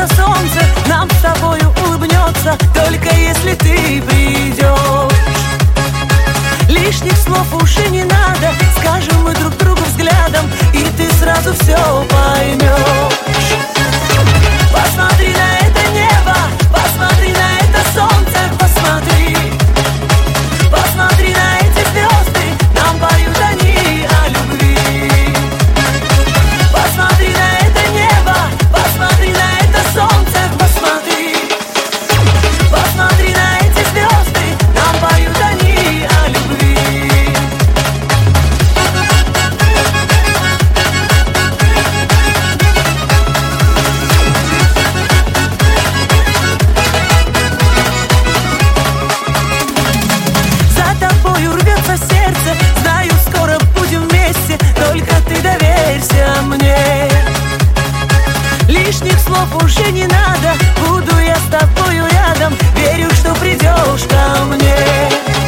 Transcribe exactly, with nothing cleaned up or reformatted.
солнце нам с тобою улыбнется, только если ты придешь. Лишних слов уже не надо, скажем мы друг другу взглядом, и ты сразу все поймешь. Посмотри на это небо, посмотри на это солнце, посмотри. Посмотри на эти звезды, нам поют они о любви. Посмотри на это небо, посмотри на это солнце, посмотри. Посмотри на эти звезды, нам поют они о любви. Сердце, знаю, скоро будем вместе, только ты доверься мне. Лишних слов уже не надо, буду я с тобою рядом, верю, что придешь ко мне.